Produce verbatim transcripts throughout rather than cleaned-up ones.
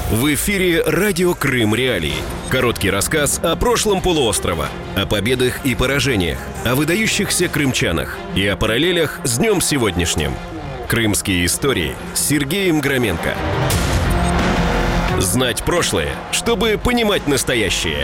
В эфире «Радио Крым Реалии». Короткий рассказ о прошлом полуострова, о победах и поражениях, о выдающихся крымчанах и о параллелях с днем сегодняшним. Крымские истории с Сергеем Громенко. Знать прошлое, чтобы понимать настоящее.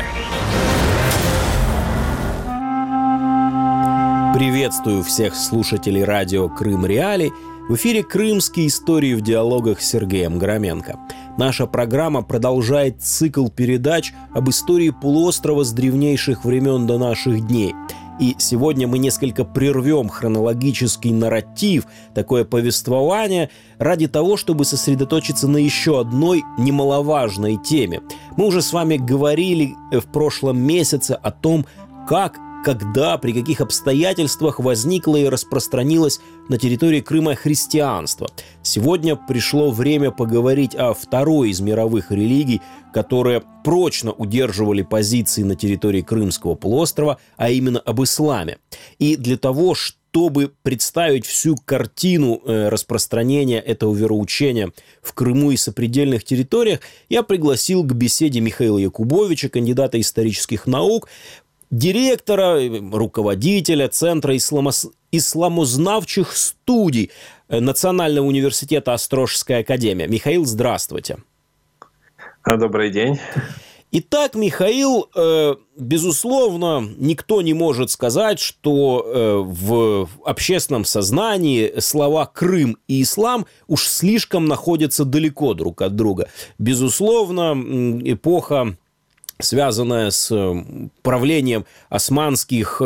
Приветствую всех слушателей радио «Крым Реалии». В эфире «Крымские истории в диалогах» с Сергеем Громенко. Наша программа продолжает цикл передач об истории полуострова с древнейших времен до наших дней. И сегодня мы несколько прервем хронологический нарратив, такое повествование, ради того, чтобы сосредоточиться на еще одной немаловажной теме. Мы уже с вами говорили в прошлом месяце о том, как, когда, при каких обстоятельствах возникло и распространилось на территории Крыма христианство. Сегодня пришло время поговорить о второй из мировых религий, которые прочно удерживали позиции на территории Крымского полуострова, а именно об исламе. И для того, чтобы представить всю картину э, распространения этого вероучения в Крыму и сопредельных территориях, я пригласил к беседе Михаила Якубовича, кандидата исторических наук, директора, руководителя Центра исламос... исламознавчих студий Национального университета Острожская академия. Михаил, здравствуйте. Добрый день. Итак, Михаил, э, безусловно, никто не может сказать, что э, в общественном сознании слова «Крым» и «Ислам» уж слишком находятся далеко друг от друга. Безусловно, эпоха, связанная с правлением османских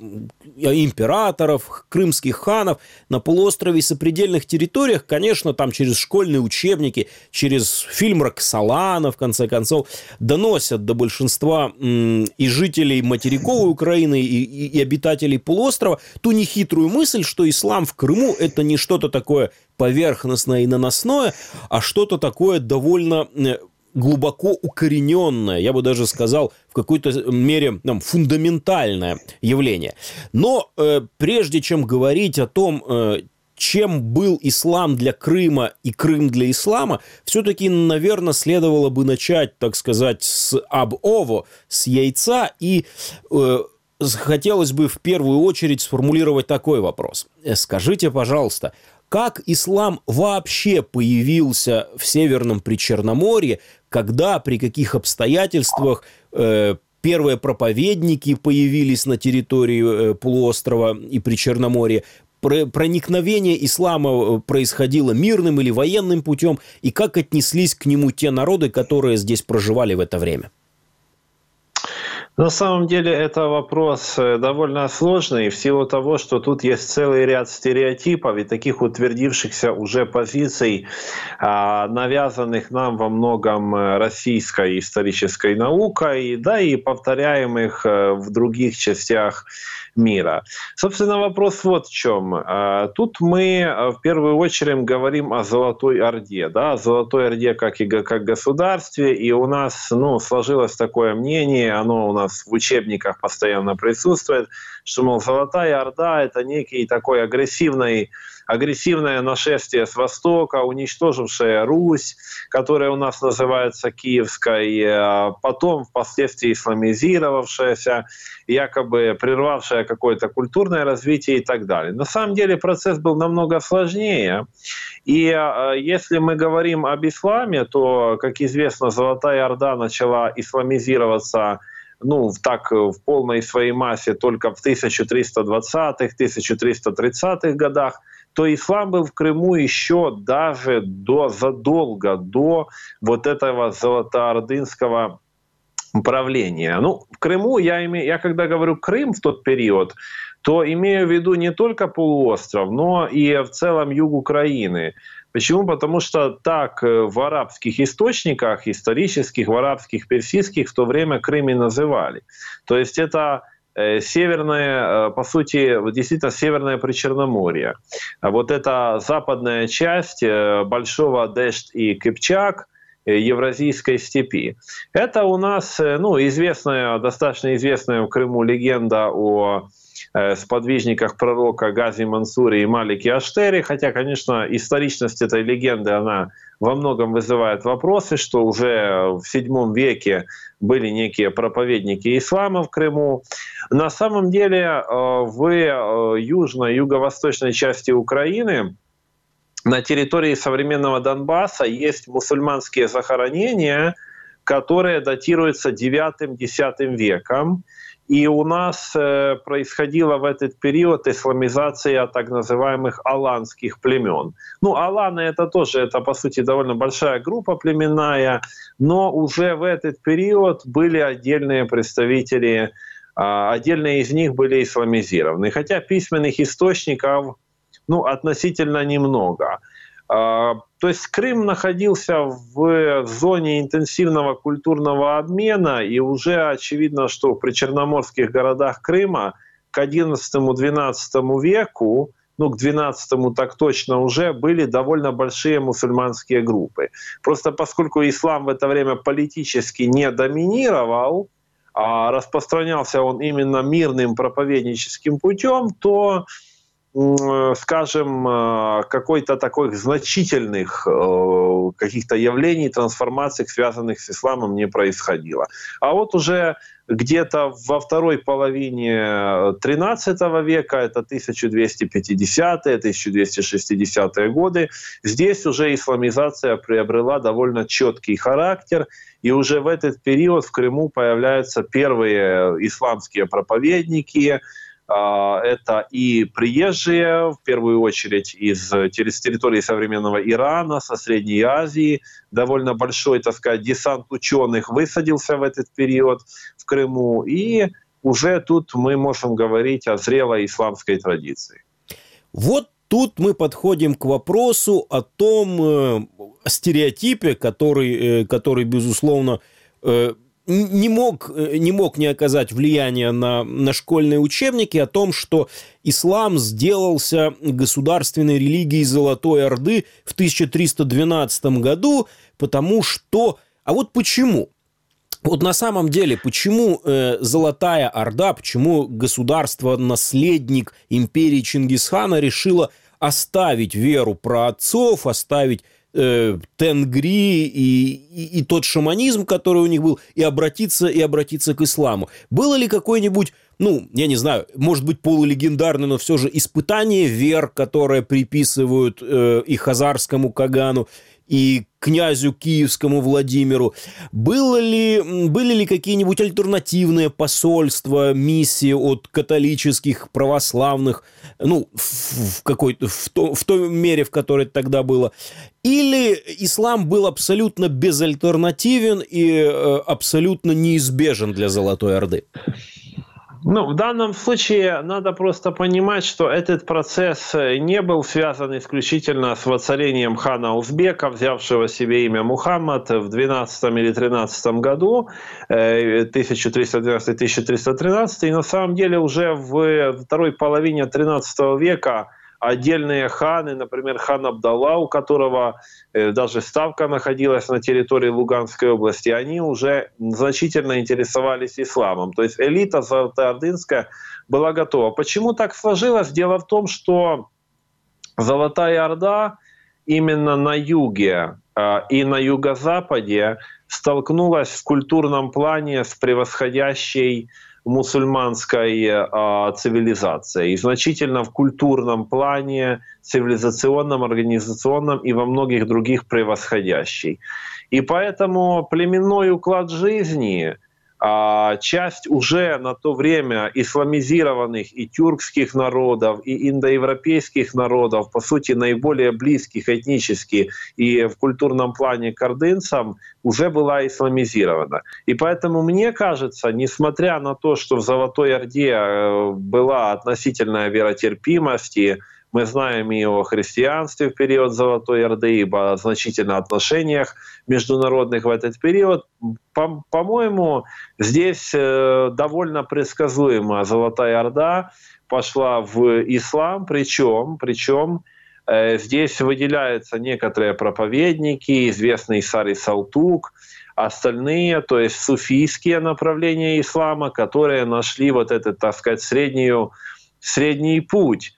императоров, крымских ханов на полуострове и сопредельных территориях, конечно, там через школьные учебники, через фильм Роксолана, в конце концов, доносят до большинства и жителей материковой Украины, и, и, и обитателей полуострова ту нехитрую мысль, что ислам в Крыму – это не что-то такое поверхностное и наносное, а что-то такое довольно глубоко укорененное, я бы даже сказал, в какой-то мере там, фундаментальное явление. Но э, прежде чем говорить о том, э, чем был ислам для Крыма и Крым для ислама, все-таки, наверное, следовало бы начать, так сказать, с аб-ово, с яйца, и э, хотелось бы в первую очередь сформулировать такой вопрос. Скажите, пожалуйста, как ислам вообще появился в Северном Причерноморье, когда, при каких обстоятельствах э, первые проповедники появились на территории э, полуострова и Причерноморья, про- проникновение ислама происходило мирным или военным путем, и как отнеслись к нему те народы, которые здесь проживали в это время? На самом деле это вопрос довольно сложный в силу того, что тут есть целый ряд стереотипов и таких утвердившихся уже позиций, навязанных нам во многом российской исторической наукой, да и повторяемых в других частях мира. Собственно, вопрос вот в чем. Тут мы в первую очередь говорим о Золотой Орде, да, о Золотой Орде как и как государстве, и у нас, ну, сложилось такое мнение, оно у нас в учебниках постоянно присутствует, что, мол, Золотая Орда — это некий такой агрессивный агрессивное нашествие с востока, уничтожившее Русь, которая у нас называется Киевской, потом впоследствии исламизировавшаяся, якобы прервавшая какое-то культурное развитие и так далее. На самом деле процесс был намного сложнее. И если мы говорим об исламе, то, как известно, Золотая Орда начала исламизироваться ну, так в полной своей массе только в тысяча триста двадцатых — тысяча триста тридцатых годах, то ислам был в Крыму еще даже до, задолго до вот этого золотоордынского правления. Ну, в Крыму, я, имею, я когда говорю Крым в тот период, то имею в виду не только полуостров, но и в целом юг Украины. Почему? Потому что так в арабских источниках, исторических, в арабских, персидских, в то время Крым и называли. То есть это северное, по сути, действительно северное Причерноморье. Вот эта западная часть Большого Дешт и Кыпчак, Евразийской степи. Это у нас, ну, известная, достаточно известная в Крыму легенда о сподвижниках пророка Гази Мансури и Малики Аштери, хотя, конечно, историчность этой легенды, она во многом вызывает вопросы, что уже в седьмом веке были некие проповедники ислама в Крыму. На самом деле в южной, юго-восточной части Украины, на территории современного Донбасса, есть мусульманские захоронения, которые датируются девятым-десятым веком. И у нас э, происходила в этот период исламизация так называемых аланских племен. Ну, аланы это тоже, это по сути довольно большая группа племенная, но уже в этот период были отдельные представители, э, отдельные из них были исламизированы. Хотя письменных источников, ну, относительно немного. То есть Крым находился в зоне интенсивного культурного обмена, и уже очевидно, что при черноморских городах Крыма к одиннадцатому-двенадцатому веку, ну, к двенадцатому так точно уже, были довольно большие мусульманские группы. Просто поскольку ислам в это время политически не доминировал, а распространялся он именно мирным проповедническим путем, то, скажем, какой-то такой значительных каких-то явлений, трансформаций, связанных с исламом, не происходило. А вот уже где-то во второй половине тринадцатого века, это тысяча двести пятидесятые — тысяча двести шестидесятые годы, здесь уже исламизация приобрела довольно четкий характер, и уже в этот период в Крыму появляются первые исламские проповедники. Это и приезжие, в первую очередь, из территории современного Ирана, со Средней Азии. Довольно большой, так сказать, десант ученых высадился в этот период в Крыму. И уже тут мы можем говорить о зрелой исламской традиции. Вот тут мы подходим к вопросу о том э, стереотипе, который, э, который безусловно, э, не мог, не мог не оказать влияния на, на школьные учебники, о том, что ислам сделался государственной религией Золотой Орды в тысяча триста двенадцатом году, потому что... А вот почему? Вот на самом деле, почему э, Золотая Орда, почему государство-наследник империи Чингисхана решило оставить веру праотцов, оставить тенгри и, и, и тот шаманизм, который у них был, и обратиться, и обратиться к исламу. Было ли какое-нибудь, ну, я не знаю, может быть, полулегендарное, но все же испытание вер, которое приписывают э, и хазарскому Кагану, и князю киевскому Владимиру? Было ли, были ли какие-нибудь альтернативные посольства, миссии от католических, православных, ну, в, в, какой-то, в, то, в той мере, в которой это тогда было? Или ислам был абсолютно безальтернативен и э, абсолютно неизбежен для Золотой Орды? Ну, в данном случае надо просто понимать, что этот процесс не был связан исключительно с воцарением хана Узбека, взявшего себе имя Мухаммад в двенадцатом или тринадцатом году, тысяча триста двенадцатый — тысяча триста тринадцатый. И на самом деле уже в второй половине тринадцатого века отдельные ханы, например, хан Абдалла, у которого даже ставка находилась на территории Луганской области, они уже значительно интересовались исламом. То есть элита золотоордынская была готова. Почему так сложилось? Дело в том, что Золотая Орда именно на юге и на юго-западе столкнулась в культурном плане с превосходящей мусульманской э, цивилизацией, и значительно в культурном плане, цивилизационном, организационном и во многих других превосходящей. И поэтому племенной уклад жизни, э, часть уже на то время исламизированных и тюркских народов, и индоевропейских народов, по сути наиболее близких этнически и в культурном плане к ордынцам, уже была исламизирована. И поэтому мне кажется, несмотря на то, что в Золотой Орде была относительная веротерпимость, и мы знаем и о христианстве в период Золотой Орды, и о значительных отношениях международных в этот период, по- по-моему, здесь довольно предсказуемо Золотая Орда пошла в ислам, причем, причем здесь выделяются некоторые проповедники, известный Сари Салтук, остальные, то есть суфийские направления ислама, которые нашли вот эту, так сказать, среднюю средний путь,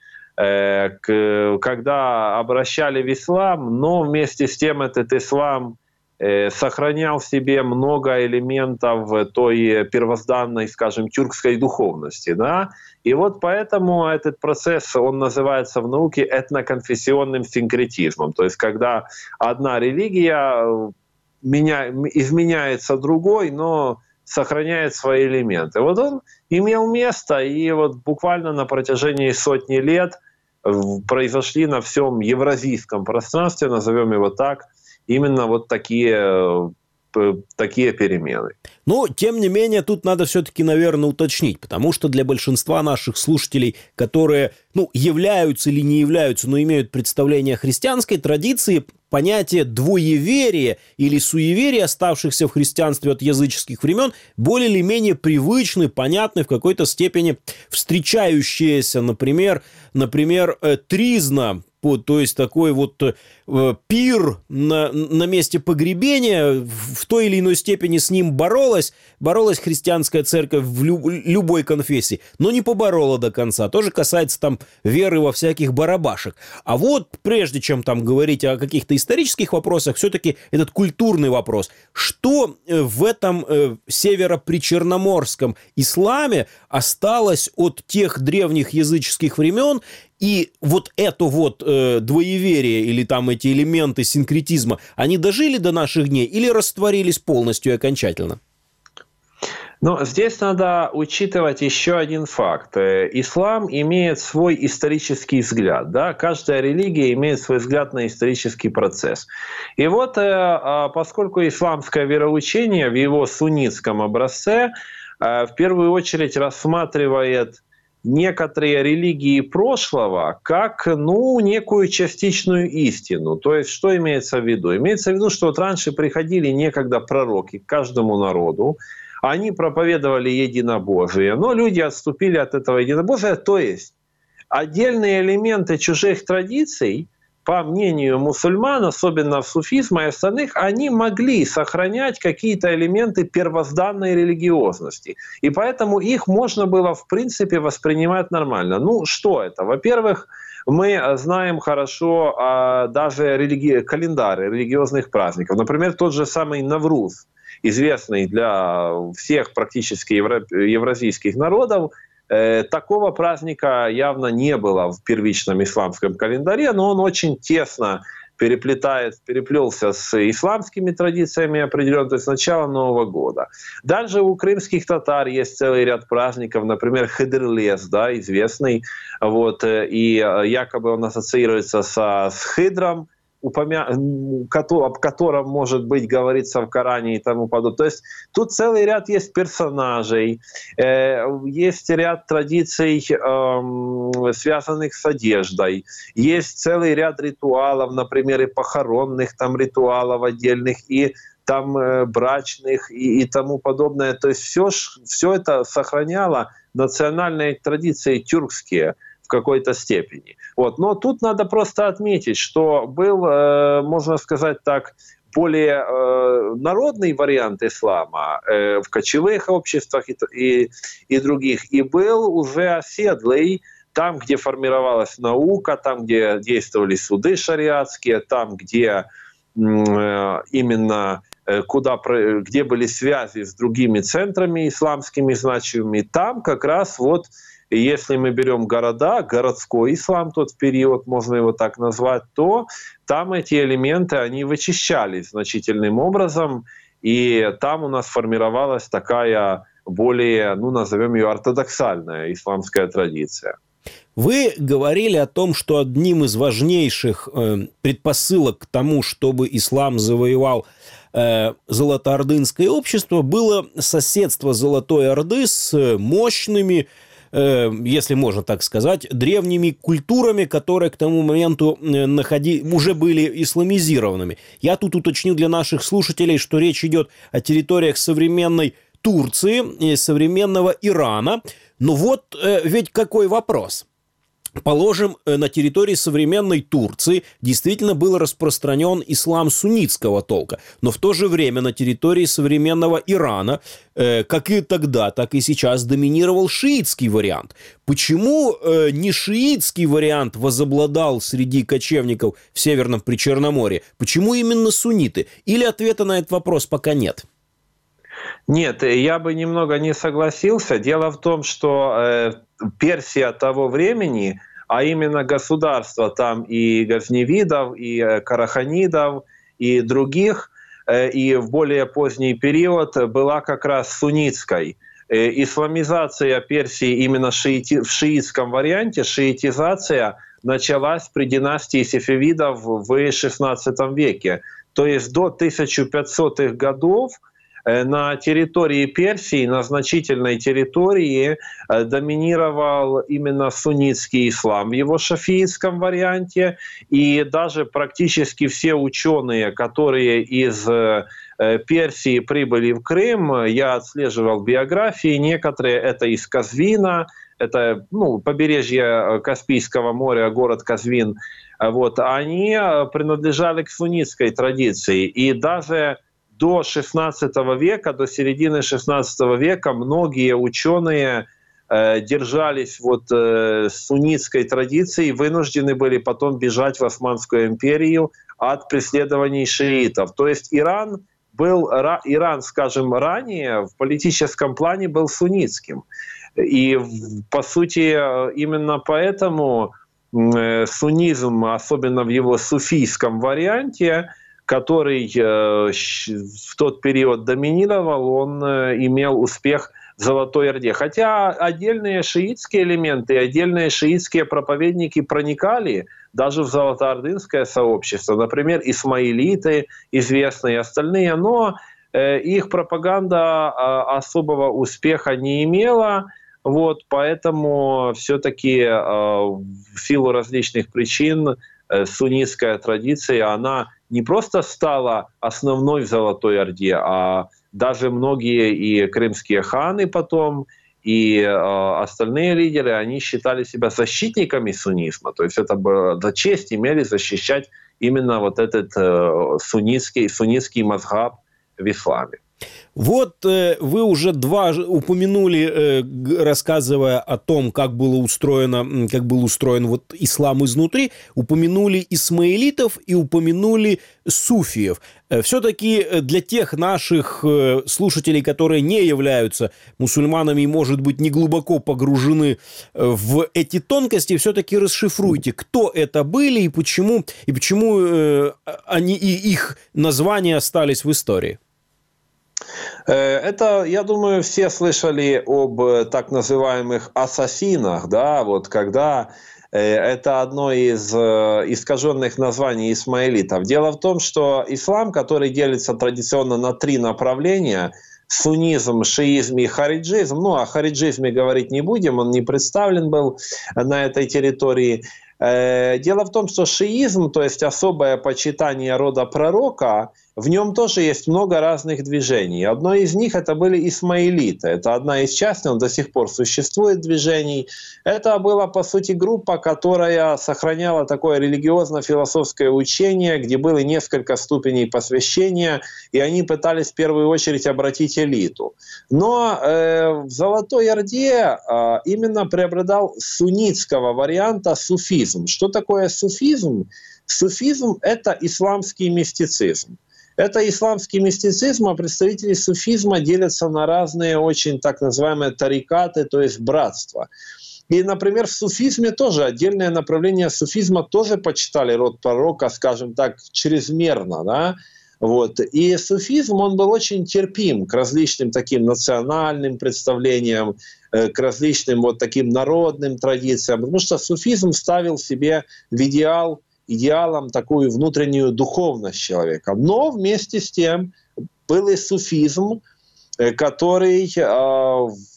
когда обращали в ислам, но вместе с тем этот ислам сохранял в себе много элементов той первозданной, скажем, тюркской духовности. Да? И вот поэтому этот процесс, он называется в науке этноконфессионным синкретизмом. То есть когда одна религия меня, изменяется другой, но сохраняет свои элементы. Вот он имел место, и вот буквально на протяжении сотни лет произошли на всем евразийском пространстве, назовем его так, именно вот такие, такие перемены. Но, тем не менее, тут надо все-таки, наверное, уточнить, потому что для большинства наших слушателей, которые, ну, являются или не являются, но имеют представление о христианской традиции, понятие двоеверия или суеверия, оставшихся в христианстве от языческих времен, более или менее привычны, понятны, в какой-то степени встречающиеся, например, например, тризна, то есть такой вот э, пир на, на месте погребения, в той или иной степени с ним боролась, боролась христианская церковь в люб, любой конфессии, но не поборола до конца. Тоже касается там веры во всяких барабашек. А вот прежде чем там говорить о каких-то исторических вопросах, все-таки этот культурный вопрос. Что в этом э, северо-причерноморском исламе осталось от тех древних языческих времен? И вот это вот э, двоеверие или там эти элементы синкретизма, они дожили до наших дней или растворились полностью и окончательно? Но здесь надо учитывать еще один факт. Ислам имеет свой исторический взгляд. Да? Каждая религия имеет свой взгляд на исторический процесс. И вот поскольку исламское вероучение в его суннитском образце в первую очередь рассматривает некоторые религии прошлого как, ну, некую частичную истину. То есть, что имеется в виду? Имеется в виду, что вот раньше приходили некогда пророки к каждому народу, они проповедовали единобожие, но люди отступили от этого единобожия. То есть, отдельные элементы чужих традиций, по мнению мусульман, особенно в суфизме и остальных, они могли сохранять какие-то элементы первозданной религиозности. И поэтому их можно было, в принципе, воспринимать нормально. Ну, что это? Во-первых, мы знаем хорошо а, даже религи... календарь религиозных праздников. Например, тот же самый Навруз, известный для всех практически евро... евразийских народов. Такого праздника явно не было в первичном исламском календаре, но он очень тесно переплетает, переплелся с исламскими традициями определенно, то есть с начала Нового года. Дальше у крымских татар есть целый ряд праздников, например, Хыдырлес, да, известный, вот, и якобы он ассоциируется со, с Хыдром, упомя... об котором, может быть, говорится в Коране и тому подобное. То есть тут целый ряд есть персонажей, э, есть ряд традиций, э, связанных с одеждой, есть целый ряд ритуалов, например, и похоронных там ритуалов отдельных, и там э, брачных и, и тому подобное. То есть все, все это сохраняло национальные традиции тюркские в какой-то степени. Вот. Но тут надо просто отметить, что был, э, можно сказать так, более э, народный вариант ислама э, в кочевых обществах и, и, и других, и был уже оседлый там, где формировалась наука, там, где действовали суды шариатские, там, где э, именно э, куда, где были связи с другими центрами исламскими значимыми, там как раз вот, если мы берем города, городской ислам, тот период, можно его так назвать, то там эти элементы, они вычищались значительным образом, и там у нас формировалась такая более, ну, назовем ее ортодоксальная исламская традиция. Вы говорили о том, что одним из важнейших э, предпосылок к тому, чтобы ислам завоевал э, золотоордынское общество, было соседство Золотой Орды с мощными, если можно так сказать, древними культурами, которые к тому моменту находи... уже были исламизированными. Я тут уточню для наших слушателей, что речь идет о территориях современной Турции и современного Ирана. Но вот ведь какой вопрос. Положим, на территории современной Турции действительно был распространен ислам суннитского толка, но в то же время на территории современного Ирана, э, как и тогда, так и сейчас, доминировал шиитский вариант. Почему э, не шиитский вариант возобладал среди кочевников в Северном Причерноморье? Почему именно сунниты? Или ответа на этот вопрос пока нет? Нет, я бы немного не согласился. Дело в том, что э, Персия того времени, а именно государства там и газневидов, и э, караханидов, и других, э, и в более поздний период была как раз суннитской. Э, исламизация Персии именно шиити, в шиитском варианте, шиитизация началась при династии сефевидов в шестнадцатом веке. То есть до тысяча пятисотых годов на территории Персии, на значительной территории, доминировал именно суннитский ислам в его шафиитском варианте. И даже практически все ученые, которые из Персии прибыли в Крым, я отслеживал биографии, некоторые это из Казвина, это ну, побережье Каспийского моря, город Казвин, вот, они принадлежали к суннитской традиции. И даже до шестнадцатого века, до середины шестнадцатого века многие ученые э, держались вот, э, суннитской традиции, вынуждены были потом бежать в Османскую империю от преследований шиитов. То есть Иран был, Иран, скажем, ранее в политическом плане был суннитским. И, по сути, именно поэтому э, суннизм, особенно в его суфийском варианте, который э, в тот период доминировал, он э, имел успех в Золотой Орде. Хотя отдельные шиитские элементы, отдельные шиитские проповедники проникали даже в золотоордынское сообщество. Например, исмаилиты известные, остальные, но э, их пропаганда э, особого успеха не имела. Вот, поэтому все-таки э, в силу различных причин э, суннитская традиция, она не просто стала основной в Золотой Орде, а даже многие и крымские ханы потом, и э, остальные лидеры, они считали себя защитниками суннизма. То есть это было за честь имели защищать именно вот этот э, суннитский, суннитский мазхаб в исламе. Вот э, вы уже два упомянули, э, рассказывая о том, как было устроено, как был устроен вот ислам изнутри, упомянули исмаилитов и упомянули суфиев. Э, все-таки для тех наших э, слушателей, которые не являются мусульманами и, может быть, не глубоко погружены в эти тонкости, все-таки расшифруйте, кто это были и почему, и почему э, они и их названия остались в истории. Это, я думаю, все слышали об так называемых ассасинах, да, вот когда это одно из искаженных названий исмаилитов. Дело в том, что ислам, который делится традиционно на три направления: суннизм, шиизм и хариджизм, ну о хариджизме говорить не будем, он не представлен был на этой территории. Дело в том, что шиизм, то есть особое почитание рода пророка, в нем тоже есть много разных движений. Одно из них это были исмаилиты. Это одна из частей, он до сих пор существует, движений. Это была, по сути, группа, которая сохраняла такое религиозно-философское учение, где было несколько ступеней посвящения, и они пытались в первую очередь обратить элиту. Но э, в Золотой Орде э, именно преобладал суннитского варианта суфизм. Что такое суфизм? Суфизм – это исламский мистицизм. Это исламский мистицизм, а представители суфизма делятся на разные очень так называемые тарикаты, то есть братства. И, например, в суфизме тоже отдельное направление суфизма тоже почитали род пророка, скажем так, чрезмерно, да? Вот. И суфизм, он был очень терпим к различным таким национальным представлениям, к различным вот таким народным традициям, потому что суфизм ставил себе в идеал идеалом такую внутреннюю духовность человека. Но вместе с тем был и суфизм, который э,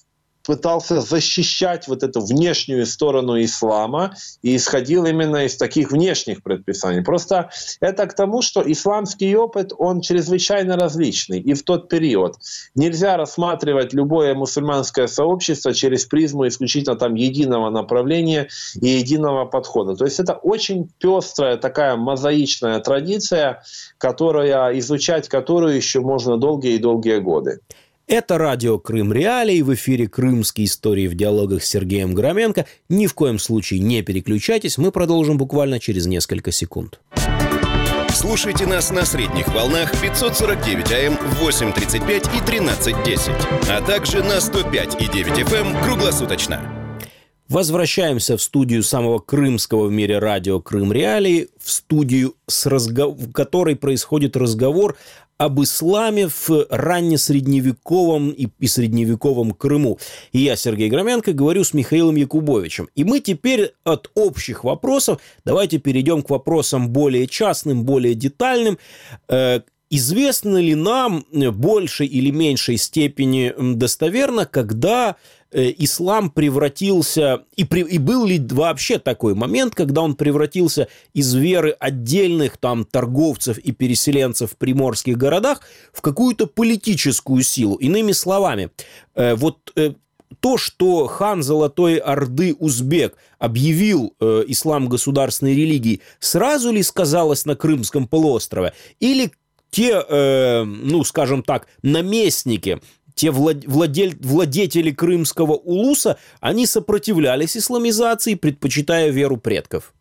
пытался защищать вот эту внешнюю сторону ислама и исходил именно из таких внешних предписаний. Просто это к тому, что исламский опыт, он чрезвычайно различный. И в тот период нельзя рассматривать любое мусульманское сообщество через призму исключительно там единого направления и единого подхода. То есть это очень пестрая такая мозаичная традиция, которая, изучать которую еще можно долгие и долгие годы. Это радио «Крым Реалии», в эфире «Крымские истории» в диалогах с Сергеем Громенко. Ни в коем случае не переключайтесь, мы продолжим буквально через несколько секунд. Слушайте нас на средних волнах пятьсот сорок девять АМ в восемь тридцать пять и тринадцать десять, а также на сто пять и девять эф эм круглосуточно. Возвращаемся в студию самого крымского в мире радио «Крым Реалии», в студию, с разгов... в которой происходит разговор об исламе в раннесредневековом и, и средневековом Крыму. И я, Сергей Громенко, говорю с Михаилом Якубовичем. И мы теперь от общих вопросов давайте перейдем к вопросам более частным, более детальным. Э, известно ли нам в большей или меньшей степени достоверно, когда ислам превратился, и, при, и был ли вообще такой момент, когда он превратился из веры отдельных там торговцев и переселенцев в приморских городах в какую-то политическую силу? Иными словами, э, вот э, то, что хан Золотой Орды Узбек объявил э, ислам государственной религией, сразу ли сказалось на Крымском полуострове? Или те, э, ну, скажем так, наместники, те владель, владетели крымского улуса, они сопротивлялись исламизации, предпочитая веру предков?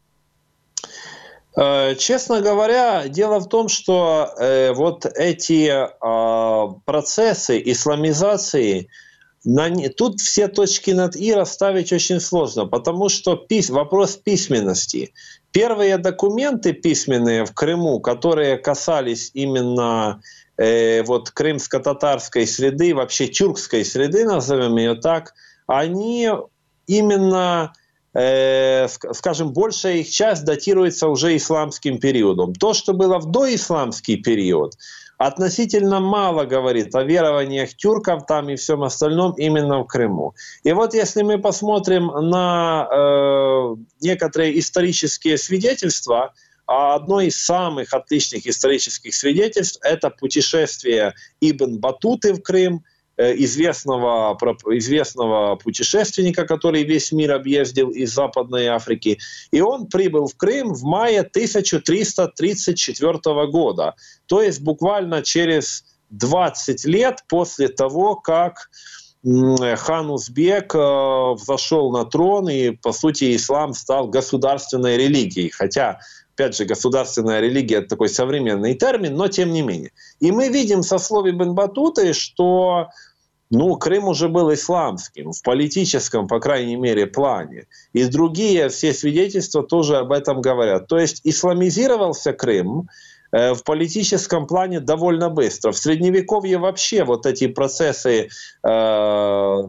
Честно говоря, дело в том, что э, вот эти э, процессы исламизации, на, тут все точки над «и» расставить очень сложно, потому что пись, вопрос письменности. Первые документы письменные в Крыму, которые касались именно вот крымско-татарской среды, вообще тюркской среды, назовем ее так, они именно, э, скажем, большая их часть датируется уже исламским периодом. То, что было в доисламский период, относительно мало говорит о верованиях тюрков там и всем остальном именно в Крыму. И вот если мы посмотрим на э, некоторые исторические свидетельства, а одно из самых отличных исторических свидетельств – это путешествие Ибн Батуты в Крым, известного, известного путешественника, который весь мир объездил из Западной Африки. И он прибыл в Крым в мае тысяча триста тридцать четвёртого года, то есть буквально через двадцать лет после того, как хан Узбек взошел на трон, и, по сути, ислам стал государственной религией. Хотя, опять же, государственная религия – это такой современный термин, но тем не менее. И мы видим со слов Ибн Батуты, что ну, Крым уже был исламским, в политическом, по крайней мере, плане. И другие все свидетельства тоже об этом говорят. То есть исламизировался Крым э, в политическом плане довольно быстро. В Средневековье вообще вот эти процессы э,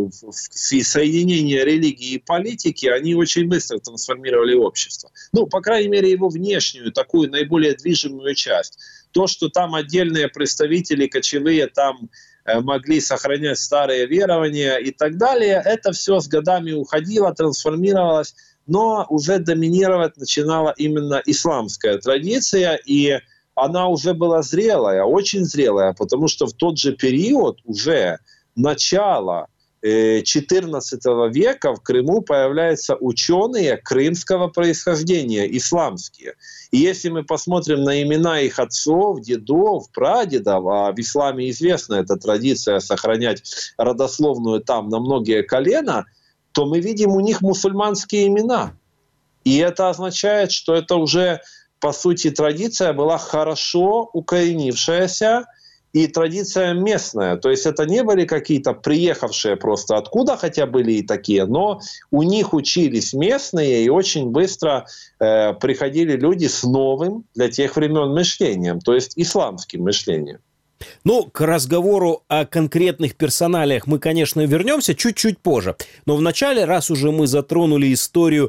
соединения религии и политики, они очень быстро трансформировали общество. Ну, по крайней мере, его внешнюю, такую наиболее движимую часть. То, что там отдельные представители кочевые там могли сохранять старые верования и так далее, это все с годами уходило, трансформировалось, но уже доминировать начинала именно исламская традиция, и она уже была зрелая, очень зрелая, потому что в тот же период, уже начало четырнадцатого века, в Крыму появляются ученые крымского происхождения, исламские. И если мы посмотрим на имена их отцов, дедов, прадедов, а в исламе известна эта традиция сохранять родословную там на многие колена, то мы видим у них мусульманские имена. И это означает, что это уже, по сути, традиция была хорошо укоренившаяся, и традиция местная. То есть это не были какие-то приехавшие просто откуда, хотя были и такие, но у них учились местные, и очень быстро э, приходили люди с новым для тех времен мышлением, то есть исламским мышлением. Ну, к разговору о конкретных персоналиях мы, конечно, вернемся чуть-чуть позже. Но вначале, раз уже мы затронули историю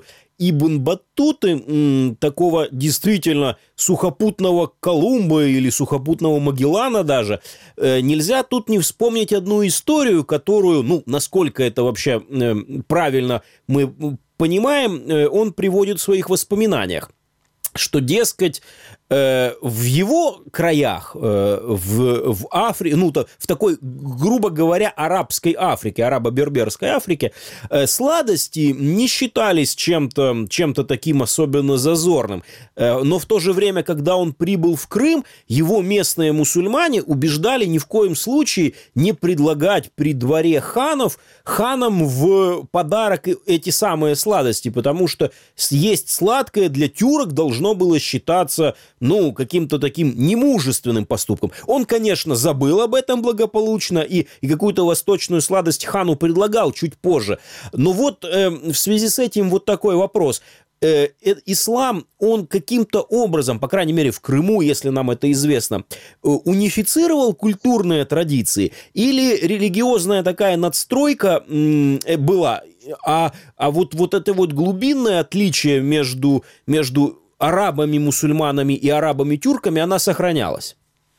Ибн Баттуты, такого действительно сухопутного Колумба или сухопутного Магеллана даже, нельзя тут не вспомнить одну историю, которую, ну, насколько это вообще правильно мы понимаем, он приводит в своих воспоминаниях, что, дескать, в его краях, в, в Африке, ну, в такой, грубо говоря, арабской Африке, арабо-берберской Африке, сладости не считались чем-то, чем-то таким особенно зазорным. Но в то же время, когда он прибыл в Крым, его местные мусульмане убеждали ни в коем случае не предлагать при дворе ханов ханам в подарок эти самые сладости, потому что есть сладкое для тюрок должно было считаться, ну, каким-то таким немужественным поступком. Он, конечно, забыл об этом благополучно и, и какую-то восточную сладость хану предлагал чуть позже. Но вот э, в связи с этим вот такой вопрос. Э, э, ислам, он каким-то образом, по крайней мере в Крыму, если нам это известно, э, унифицировал культурные традиции? Или религиозная такая надстройка э, была? А, а вот, вот это вот глубинное отличие между... между арабами, мусульманами и арабами-тюрками, она сохранялась.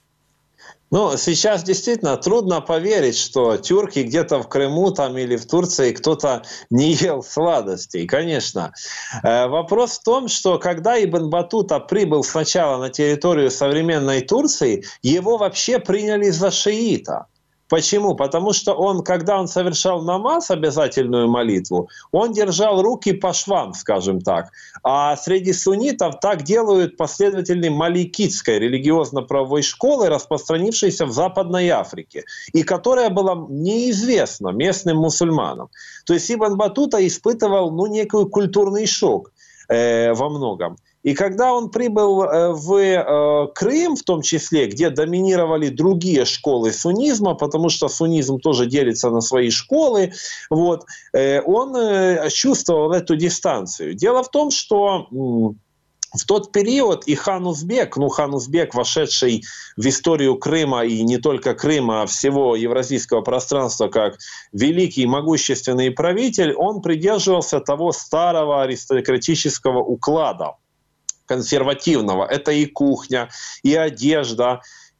Ну, сейчас действительно трудно поверить, что тюрки где-то в Крыму там, или в Турции кто-то не ел сладостей, конечно. Э, вопрос в том, что когда Ибн Баттута прибыл сначала на территорию современной Турции, его вообще приняли за шиита. Почему? Потому что он, когда он совершал намаз, обязательную молитву, он держал руки по швам, скажем так. А среди суннитов так делают последователи маликитской религиозно-правовой школы, распространившейся в Западной Африке, и которая была неизвестна местным мусульманам. То есть Ибн Баттута испытывал, ну, некий культурный шок э, во многом. И когда он прибыл в э, Крым, в том числе, где доминировали другие школы суннизма, потому что суннизм тоже делится на свои школы, вот, э, он э, чувствовал эту дистанцию. Дело в том, что э, в тот период и хан Узбек, ну хан Узбек, вошедший в историю Крыма и не только Крыма, а всего евразийского пространства, как великий могущественный правитель, он придерживался того старого аристократического уклада, консервативного. Это и кухня, и одежда.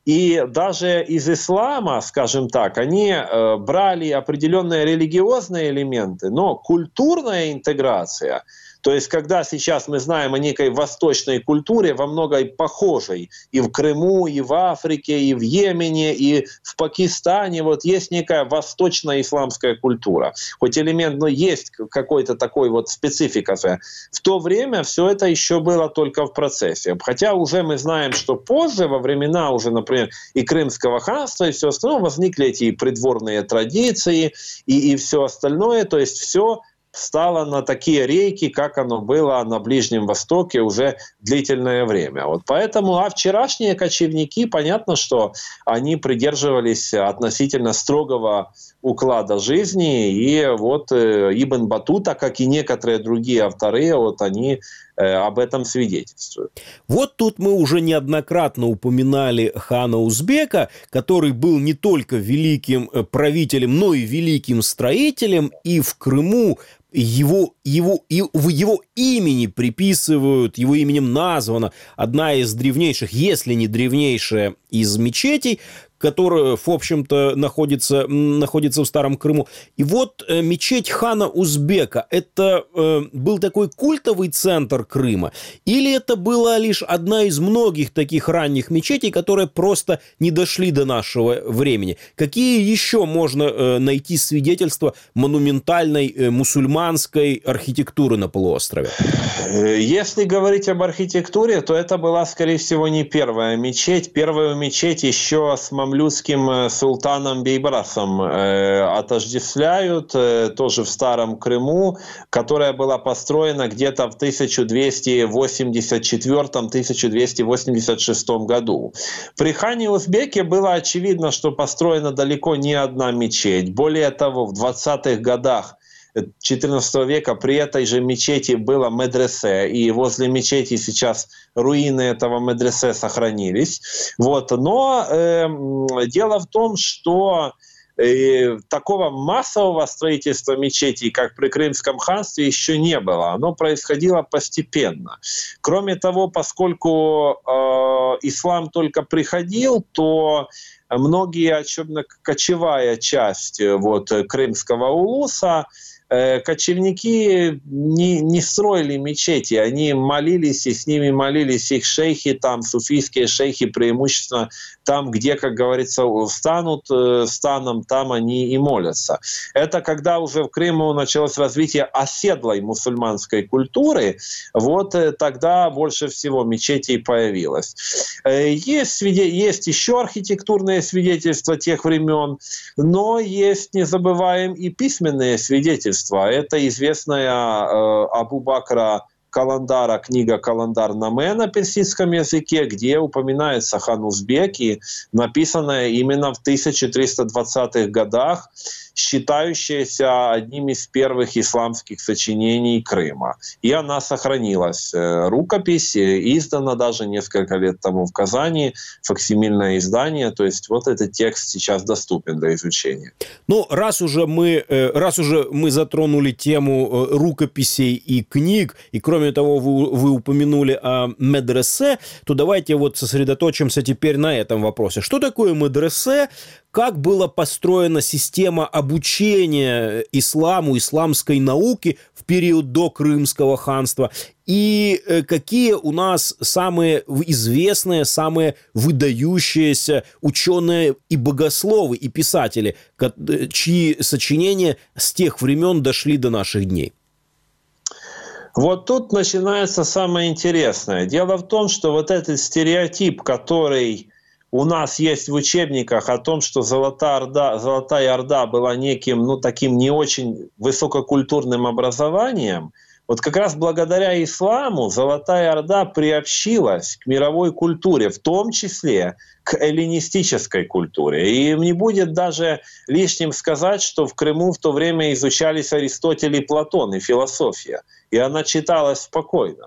И даже из ислама, скажем так, они э, брали определенные религиозные элементы, но культурная интеграция, то есть когда сейчас мы знаем о некой восточной культуре, во многой похожей и в Крыму, и в Африке, и в Йемене, и в Пакистане, вот есть некая восточная исламская культура. Хоть элемент, но есть какой-то такой вот специфика. В то время все это еще было только в процессе. Хотя уже мы знаем, что позже, во времена уже, например, и Крымского ханства, и все остальное, возникли эти придворные традиции и, и все остальное, то есть все стало на такие рейки, как оно было на Ближнем Востоке уже длительное время. Вот поэтому, а вчерашние кочевники, понятно, что они придерживались относительно строгого уклада жизни, и вот э, Ибн Баттута, как и некоторые другие авторы, вот они э, об этом свидетельствуют. Вот тут мы уже неоднократно упоминали хана Узбека, который был не только великим правителем, но и великим строителем, и в Крыму Его, его, в его имени приписывают, его именем названа одна из древнейших, если не древнейшая из мечетей, которая, в общем-то, находится, находится в Старом Крыму. И вот э, мечеть хана Узбека, это э, был такой культовый центр Крыма? Или это была лишь одна из многих таких ранних мечетей, которые просто не дошли до нашего времени? Какие еще можно э, найти свидетельства монументальной э, мусульманской архитектуры на полуострове? Если говорить об архитектуре, то это была, скорее всего, не первая мечеть. Первую мечеть еще с мамлюкским султаном Бейбарасом э, отождествляют, э, тоже в Старом Крыму, которая была построена где-то в тысяча двести восемьдесят четвёртом — тысяча двести восемьдесят шестом году. При хане Узбеке было очевидно, что построена далеко не одна мечеть. Более того, в двадцатых годах четырнадцатого века при этой же мечети было медресе, и возле мечети сейчас руины этого медресе сохранились. Вот. Но э, дело в том, что э, И такого массового строительства мечетей, как при Крымском ханстве, еще не было. Оно происходило постепенно. Кроме того, поскольку э, ислам только приходил, то многие, особенно кочевая часть вот, крымского улуса, кочевники не, не строили мечети, они молились, и с ними молились их шейхи, там суфийские шейхи преимущественно там, где, как говорится, станут станом, там они и молятся. Это когда уже в Крыму началось развитие оседлой мусульманской культуры, вот тогда больше всего мечетей появилось. Есть, есть еще архитектурные свидетельства тех времен, но есть, не забываем, и письменные свидетельства. Это известная э, Абу Бакра Каландара, книга «Каландар-Наме» на персидском языке, где упоминается хан Узбек, и написанная именно в тысяча триста двадцатых годах, считающаяся одним из первых исламских сочинений Крыма. И она сохранилась. Рукопись издана даже несколько лет тому в Казани, факсимильное издание, то есть вот этот текст сейчас доступен для изучения. Ну, раз уже мы, раз уже мы затронули тему рукописей и книг, и кроме того вы, вы упомянули о медресе, то давайте вот сосредоточимся теперь на этом вопросе. Что такое медресе? Как была построена система обучения исламу, исламской науки в период до Крымского ханства? И какие у нас самые известные, самые выдающиеся ученые и богословы, и писатели, чьи сочинения с тех времен дошли до наших дней? Вот тут начинается самое интересное. Дело в том, что вот этот стереотип, который у нас есть в учебниках о том, что Золотая Орда, Золотая Орда была неким, ну, таким не очень высококультурным образованием, вот как раз благодаря исламу Золотая Орда приобщилась к мировой культуре, в том числе к эллинистической культуре. И не будет даже лишним сказать, что в Крыму в то время изучались Аристотель и Платон, и философия. И она читалась спокойно.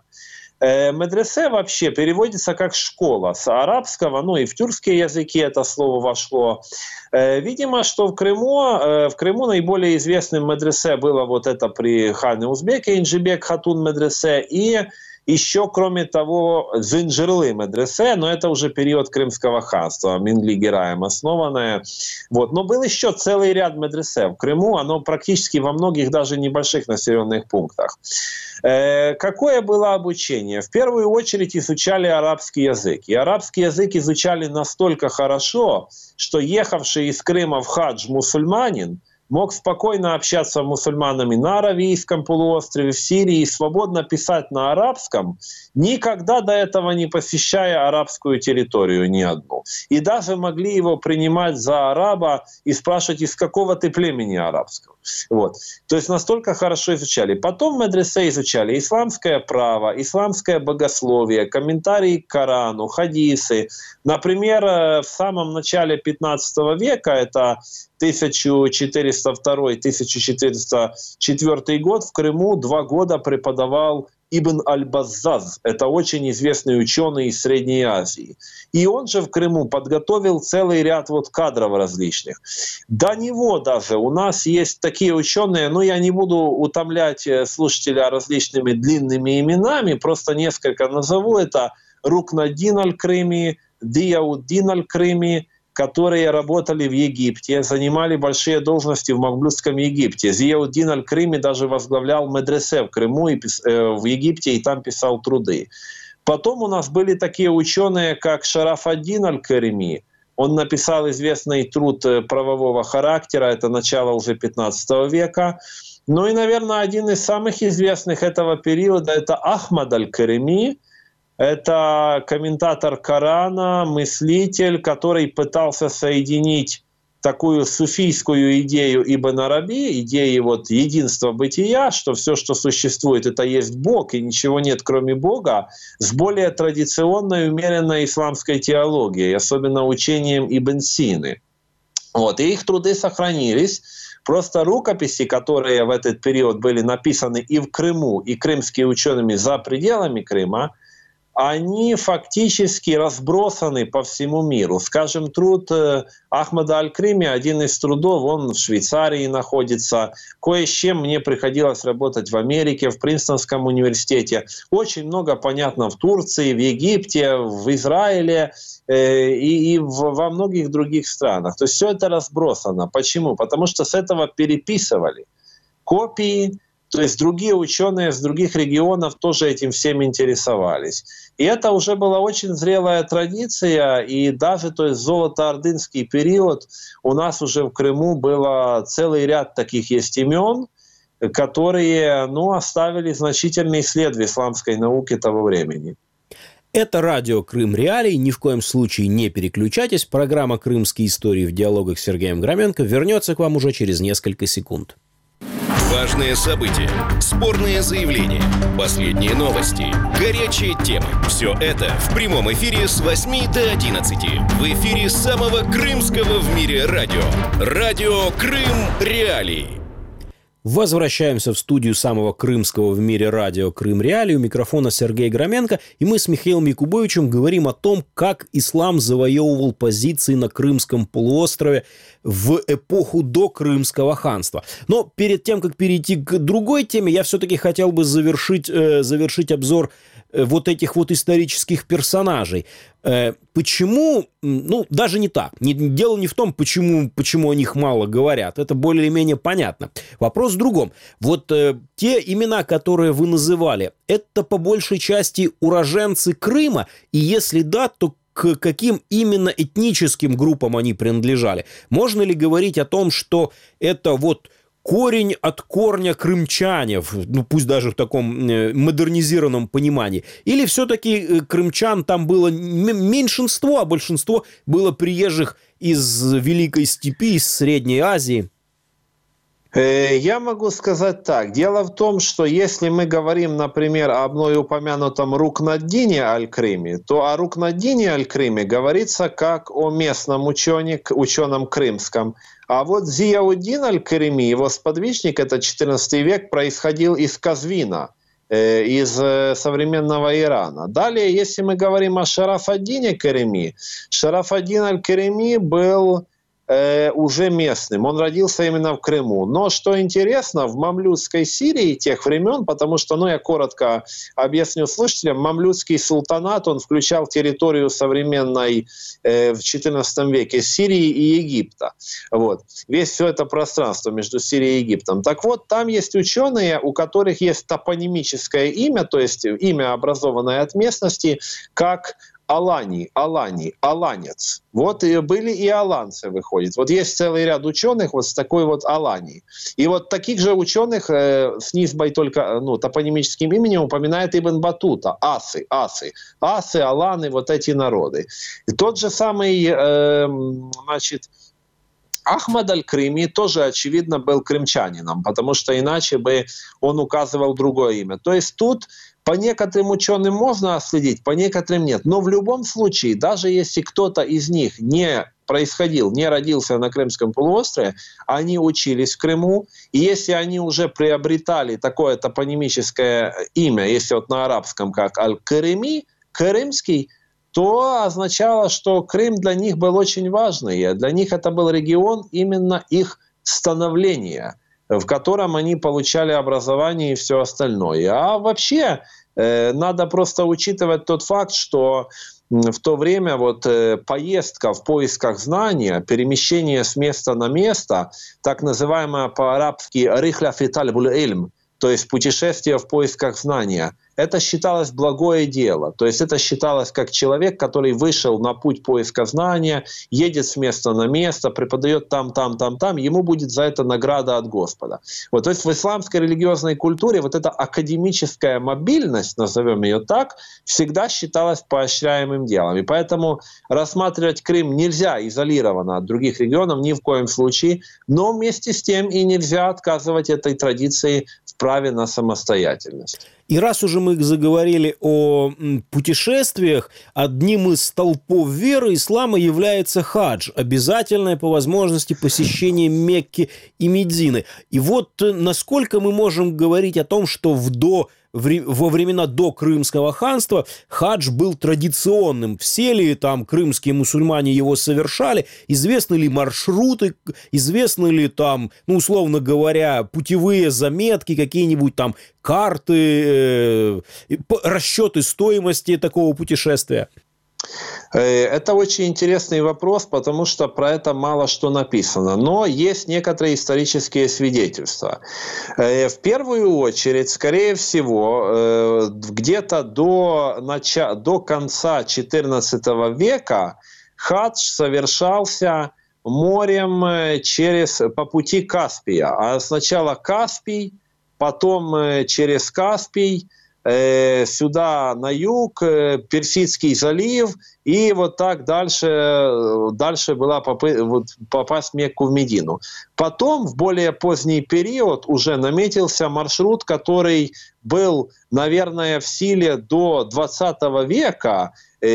Медресе вообще переводится как школа с арабского, ну и в тюркские языки это слово вошло. Видимо, что в Крыму, в Крыму наиболее известным медресе было вот это при хане Узбеке, Инжибек Хатун медресе, и еще, кроме того, Зинджирлы медресе, но это уже период Крымского ханства, Мингли Гераем основанное. Вот. Но был еще целый ряд медресе в Крыму, оно практически во многих даже небольших населенных пунктах. Э, какое было обучение? В первую очередь изучали арабский язык. И арабский язык изучали настолько хорошо, что ехавший из Крыма в хадж мусульманин мог спокойно общаться с мусульманами на Аравийском полуострове, в Сирии, и свободно писать на арабском, никогда до этого не посещая арабскую территорию ни одну. И даже могли его принимать за араба и спрашивать, из какого ты племени арабского. Вот. То есть настолько хорошо изучали. Потом в медресе изучали исламское право, исламское богословие, комментарии к Корану, хадисы. Например, в самом начале пятнадцатого века, это тысяча четыреста второй — тысяча четыреста четвёртый год, в Крыму два года преподавал Ибн аль-Баззаз. Это очень известный ученый из Средней Азии. И он же в Крыму подготовил целый ряд вот кадров различных. До него даже у нас есть такие ученые, но я не буду утомлять слушателя различными длинными именами, просто несколько назову. Это Рукнаддин аль-Крыми, Дияуддин аль-Крыми, которые работали в Египте, занимали большие должности в Мавлюдском Египте. Зияуддин аль-Крыми даже возглавлял медресе в Крыму и э, в Египте, и там писал труды. Потом у нас были такие ученые, как Шараф-ад-Дин аль-Карими. Он написал известный труд правового характера, это начало уже пятнадцатого века. Ну и, наверное, один из самых известных этого периода — это Ахмад аль-Карими. Это комментатор Корана, мыслитель, который пытался соединить такую суфийскую идею Ибн Араби, идею вот единства бытия, что все, что существует, это есть Бог, и ничего нет, кроме Бога, с более традиционной, умеренной исламской теологией, особенно учением Ибн Сины. Вот, и их труды сохранились. Просто рукописи, которые в этот период были написаны и в Крыму, и крымскими учеными за пределами Крыма, они фактически разбросаны по всему миру. Скажем, труд Ахмада Аль-Крими, один из трудов, он в Швейцарии находится. Кое с чем мне приходилось работать в Америке, в Принстонском университете. Очень много понятно в Турции, в Египте, в Израиле э, и, и в, во многих других странах. То есть все это разбросано. Почему? Потому что с этого переписывали копии. То есть другие ученые с других регионов тоже этим всем интересовались. И это уже была очень зрелая традиция, и даже то есть, золотоордынский период у нас уже в Крыму было целый ряд таких есть имен, которые ну, оставили значительный след в исламской науке того времени. Это радио «Крым Реалии». Ни в коем случае не переключайтесь. Программа «Крымские истории» в диалогах с Сергеем Громенко вернется к вам уже через несколько секунд. Важные события, спорные заявления, последние новости, горячие темы. Все это в прямом эфире с восьми до одиннадцати. В эфире самого крымского в мире радио. Радио «Крым Реалии». Возвращаемся в студию самого крымского в мире радио «Крым Реалии». У микрофона Сергей Громенко. И мы с Михаилом Якубовичем говорим о том, как ислам завоевывал позиции на Крымском полуострове в эпоху до Крымского ханства. Но перед тем, как перейти к другой теме, я все-таки хотел бы завершить, э, завершить обзор э, вот этих вот исторических персонажей. Э, почему, ну, даже не так. Не, дело не в том, почему, почему о них мало говорят. Это более-менее понятно. Вопрос в другом. Вот э, те имена, которые вы называли, это по большей части уроженцы Крыма, и если да, то к каким именно этническим группам они принадлежали? Можно ли говорить о том, что это вот корень от корня крымчане, ну пусть даже в таком модернизированном понимании? Или все-таки крымчан там было меньшинство, а большинство было приезжих из Великой Степи, из Средней Азии? Я могу сказать так. Дело в том, что если мы говорим, например, о мной упомянутом Рукнаддине Аль-Крими, то о Рукнаддине Аль-Крими говорится как о местном учене, ученом крымском. А вот Зияуддин Аль-Карими, его сподвижник, это четырнадцатый век, происходил из Казвина, из современного Ирана. Далее, если мы говорим о Шараф-ад-Дине Карими, Шараф-ад-Дин Аль-Карими был э, уже местным, он родился именно в Крыму. Но, что интересно, в мамлюкской Сирии тех времен, потому что, ну, я коротко объясню слушателям, мамлюкский султанат, он включал территорию современной э, в четырнадцатом веке Сирии и Египта. Вот. Весь все это пространство между Сирией и Египтом. Так вот, там есть ученые, у которых есть топонимическое имя, то есть имя, образованное от местности, как Алани, Алани, Аланец. Вот и были и аланцы, выходит. Вот есть целый ряд ученых вот с такой вот Алани. И вот таких же ученых э, с низбой только ну, топонимическим именем упоминает Ибн Батута. Асы, асы. Асы, Аланы, вот эти народы. И тот же самый, э, значит, Ахмад Аль-Крими тоже, очевидно, был крымчанином, потому что иначе бы он указывал другое имя. То есть тут по некоторым ученым можно следить, по некоторым нет. Но в любом случае, даже если кто-то из них не происходил, не родился на Крымском полуострове, они учились в Крыму, и если они уже приобретали такое топонимическое имя, если вот на арабском как Аль-Карими, крымский, то означало, что Крым для них был очень важный. Для них это был регион именно их становления, в котором они получали образование и все остальное. А вообще э, надо просто учитывать тот факт, что в то время вот, э, поездка в поисках знания, перемещение с места на место, так называемое по-арабски «рихля фи талибуль илм», то есть путешествие в поисках знания, это считалось благое дело. То есть это считалось как человек, который вышел на путь поиска знания, едет с места на место, преподает там, там, там, там, ему будет за это награда от Господа. Вот, то есть в исламской религиозной культуре вот эта академическая мобильность, назовем ее так, всегда считалась поощряемым делом. И поэтому рассматривать Крым нельзя изолированно от других регионов ни в коем случае, но вместе с тем и нельзя отказывать этой традиции в праве на самостоятельность. И раз уже мы заговорили о путешествиях, одним из столпов веры ислама является хадж, обязательное по возможности посещение Мекки и Медины. И вот насколько мы можем говорить о том, что в до во времена до Крымского ханства хадж был традиционным. Все ли там крымские мусульмане его совершали? Известны ли маршруты? Известны ли там, ну, условно говоря, путевые заметки, какие-нибудь там карты, э, расчеты стоимости такого путешествия? Это очень интересный вопрос, потому что про это мало что написано. Но есть некоторые исторические свидетельства. В первую очередь, скорее всего, где-то до, начала, до конца четырнадцатого века хадж совершался морем через, по пути Каспия. А сначала Каспий, потом через Каспий, сюда на юг, Персидский залив, и вот так дальше, дальше была попы- вот, попасть в Мекку, в Медину. Потом, в более поздний период, уже наметился маршрут, который был, наверное, в силе до двадцатого века,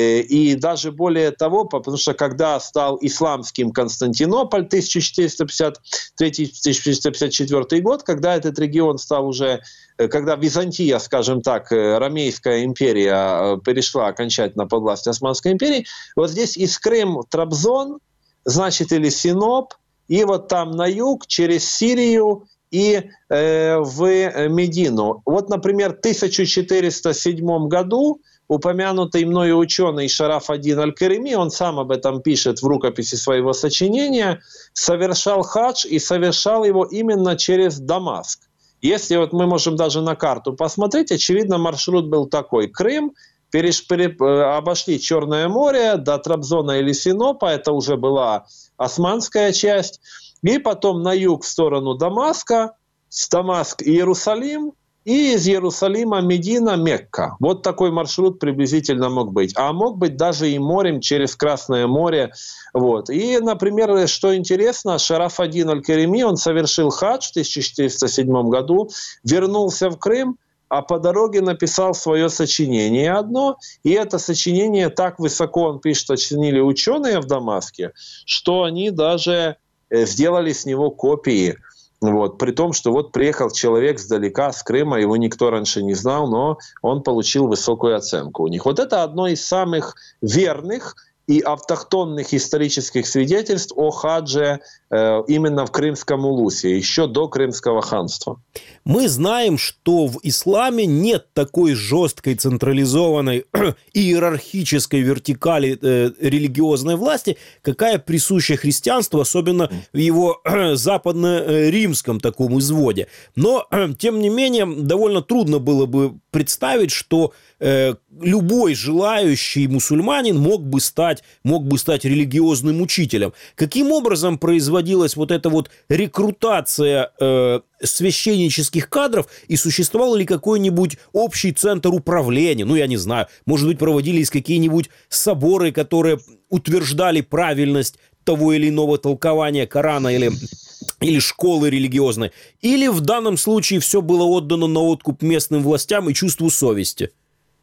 и даже более того, потому что когда стал исламским Константинополь, тысяча четыреста пятьдесят третий — тысяча четыреста пятьдесят четвёртый год, когда этот регион стал уже, когда Византия, скажем так, Ромейская империя перешла окончательно под власть Османской империи, вот здесь из Крым, Трабзон, значит, или Синоп, и вот там на юг через Сирию и э, в Медину. Вот, например, в тысяча четыреста седьмом году упомянутый мною ученый Шараф ад-Дин аль-Карими, он сам об этом пишет в рукописи своего сочинения, совершал хадж и совершал его именно через Дамаск. Если вот мы можем даже на карту посмотреть, очевидно, маршрут был такой. Крым, переш, пере, обошли Черное море до Трабзона или Синопа, это уже была османская часть, и потом на юг в сторону Дамаска, с Дамаск Иерусалим, и из Иерусалима Медина, Мекка. Вот такой маршрут приблизительно мог быть. А мог быть даже и морем через Красное море. Вот. И, например, что интересно, Шараф ад-Дин аль-Карими, он совершил хадж в тысяча четыреста седьмом году, вернулся в Крым, а по дороге написал свое сочинение одно. И это сочинение так высоко, он пишет, оценили ученые в Дамаске, что они даже сделали с него копии. Вот, при том, что вот приехал человек сдалека, с Крыма, его никто раньше не знал, но он получил высокую оценку у них. Вот это одно из самых верных и автохтонных исторических свидетельств о хадже э, именно в Крымском улусе, еще до Крымского ханства. Мы знаем, что в исламе нет такой жесткой, централизованной, иерархической вертикали э, религиозной власти, какая присуща христианству, особенно в его э, западно-римском таком изводе. Но, э, тем не менее, довольно трудно было бы представить, что э, любой желающий мусульманин мог бы стать, мог бы стать религиозным учителем. Каким образом производилась вот эта вот рекрутация э, священнических кадров, и существовал ли какой-нибудь общий центр управления? Ну, я не знаю, может быть, проводились какие-нибудь соборы, которые утверждали правильность того или иного толкования Корана или, или школы религиозной? Или в данном случае все было отдано на откуп местным властям и чувству совести?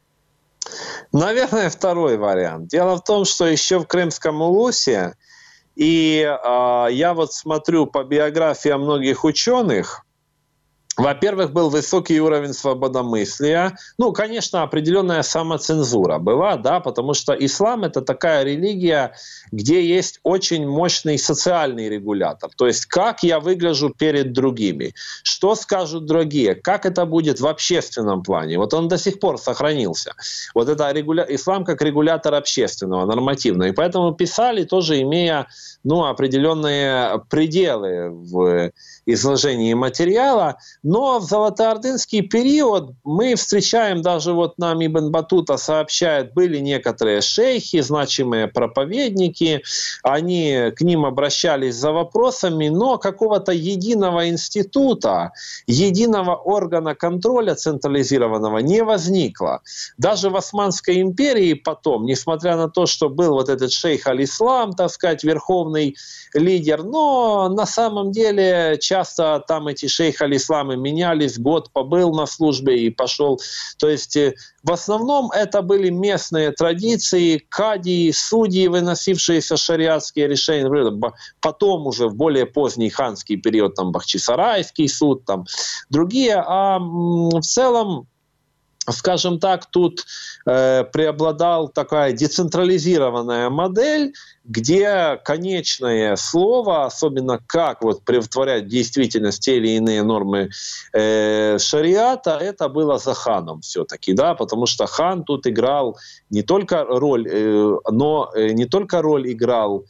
Наверное, второй вариант. Дело в том, что еще в Крымском улусе, и э, я вот смотрю по биографиям многих ученых, во-первых, был высокий уровень свободомыслия. Ну, конечно, определенная самоцензура была, да, потому что ислам – это такая религия, где есть очень мощный социальный регулятор. То есть, как я выгляжу перед другими, что скажут другие, как это будет в общественном плане. Вот он до сих пор сохранился. Вот это регуля... ислам как регулятор общественного, нормативного. И поэтому писали, тоже имея, ну, определенные пределы в изложении материала. Но в золотоордынский период мы встречаем, даже вот нам Ибн Батута сообщает, были некоторые шейхи, значимые проповедники, они к ним обращались за вопросами, но какого-то единого института, единого органа контроля централизированного не возникло. Даже в Османской империи потом, несмотря на то, что был вот этот шейх аль-Ислам, так сказать, верховный лидер, но на самом деле часто там эти шейх аль-Исламы менялись, год побыл на службе и пошел. То есть в основном это были местные традиции, кадии, судьи, выносившиеся шариатские решения. Потом уже в более поздний ханский период там Бахчисарайский суд, там другие. А в целом скажем так, тут э, преобладала такая децентрализированная модель, где конечное слово, особенно как вот превратить в действительность те или иные нормы э, шариата, это было за ханом все-таки, да, потому что хан тут играл не только роль, э, но э, не только роль играл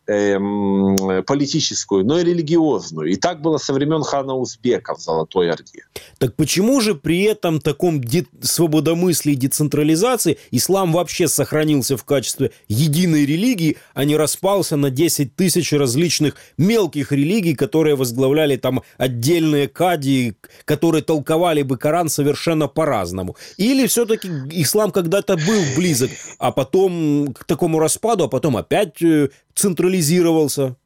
политическую, но и религиозную. И так было со времен хана Узбека в Золотой Орде. Так почему же при этом таком де- свободомыслии и децентрализации ислам вообще сохранился в качестве единой религии, а не распался на десять тысяч различных мелких религий, которые возглавляли там отдельные кади, которые толковали бы Коран совершенно по-разному? Или все-таки ислам когда-то был близок, а потом к такому распаду, а потом опять централизировался?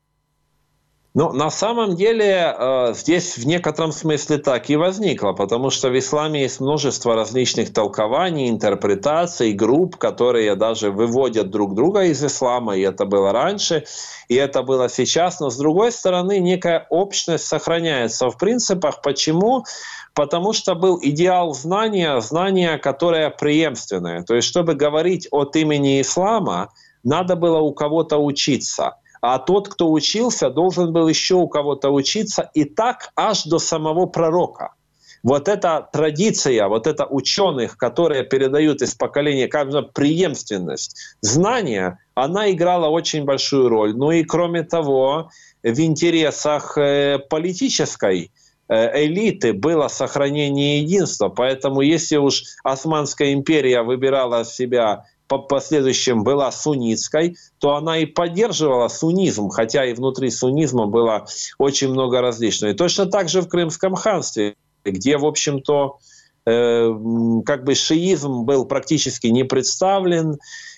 Ну, на самом деле, э, здесь в некотором смысле так и возникло, потому что в исламе есть множество различных толкований, интерпретаций, групп, которые даже выводят друг друга из ислама, и это было раньше, и это было сейчас, но с другой стороны, некая общность сохраняется в принципах. Почему? Потому что был идеал знания, знания, которое преемственное. То есть, чтобы говорить от имени ислама, надо было у кого-то учиться. А тот, кто учился, должен был еще у кого-то учиться, и так аж до самого пророка. Вот эта традиция, вот это ученых, которые передают из поколения, как бы преемственность знания, она играла очень большую роль. Ну и кроме того, в интересах политической элиты было сохранение единства. Поэтому если уж Османская империя выбирала себя по последующим была суннитской, то она и поддерживала суннизм, хотя и внутри суннизма было очень много различного. И точно так же в Крымском ханстве, где, в общем-то, э, как бы шиизм был практически не представлен,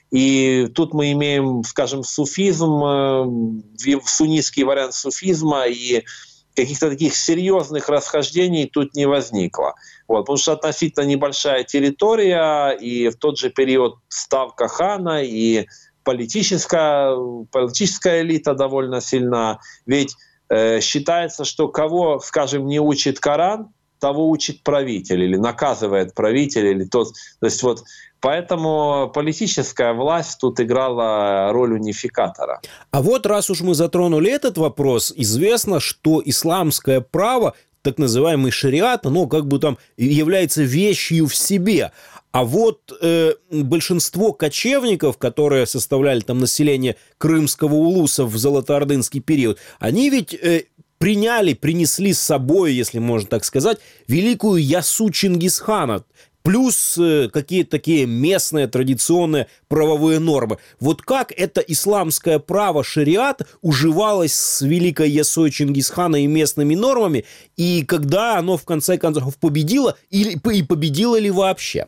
и тут мы имеем, скажем, суфизм, э, суннитский вариант суфизма, и каких-то таких серьезных расхождений тут не возникло. Вот, потому что относительно небольшая территория, и в тот же период ставка хана, и политическая, политическая элита довольно сильна. Ведь э, считается, что кого, скажем, не учит Коран, того учит правитель, или наказывает правитель, или тот. То есть вот поэтому политическая власть тут играла роль унификатора. А вот раз уж мы затронули этот вопрос, известно, что исламское право, так называемый шариат, оно как бы там является вещью в себе. А вот э, большинство кочевников, которые составляли там население Крымского улуса в золотоордынский период, они ведь э, приняли, принесли с собой, если можно так сказать, великую Ясу Чингисхана, плюс э, какие-то такие местные традиционные правовые нормы. Вот как это исламское право шариат уживалось с великой Ясой Чингисхана и местными нормами, и когда оно в конце концов победило, или, и победило ли вообще?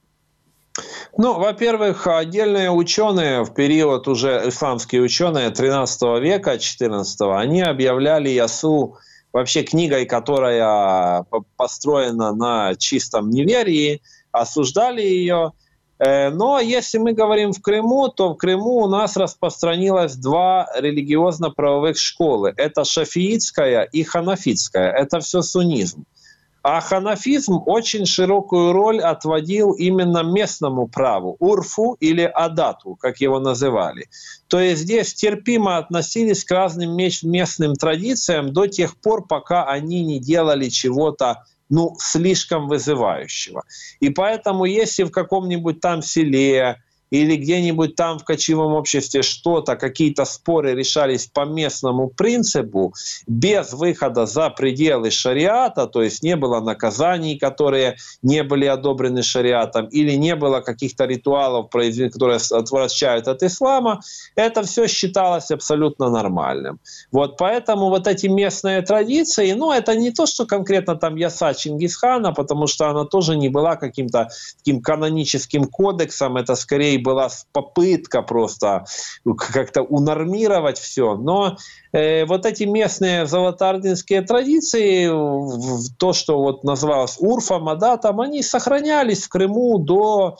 Ну, во-первых, отдельные ученые в период, уже исламские ученые тринадцатого века, четырнадцатого, они объявляли Ясу вообще книгой, которая построена на чистом неверии, осуждали ее. Но если мы говорим в Крыму, то в Крыму у нас распространилось два религиозно-правовых школы. Это шафиитская и ханафитская. Это все суннизм. А ханафизм очень широкую роль отводил именно местному праву, урфу или адату, как его называли. То есть здесь терпимо относились к разным местным традициям до тех пор, пока они не делали чего-то, ну, слишком вызывающего. И поэтому если в каком-нибудь там селе или где-нибудь там в кочевом обществе что-то, какие-то споры решались по местному принципу, без выхода за пределы шариата, то есть не было наказаний, которые не были одобрены шариатом, или не было каких-то ритуалов, которые отвращают от ислама, это все считалось абсолютно нормальным. Вот поэтому вот эти местные традиции, ну это не то, что конкретно там Яса Чингисхана, потому что она тоже не была каким-то таким каноническим кодексом, это скорее была попытка просто как-то унормировать все. Но э, вот эти местные золотоордынские традиции, то, что вот называлось урфом, адатом, они сохранялись в Крыму до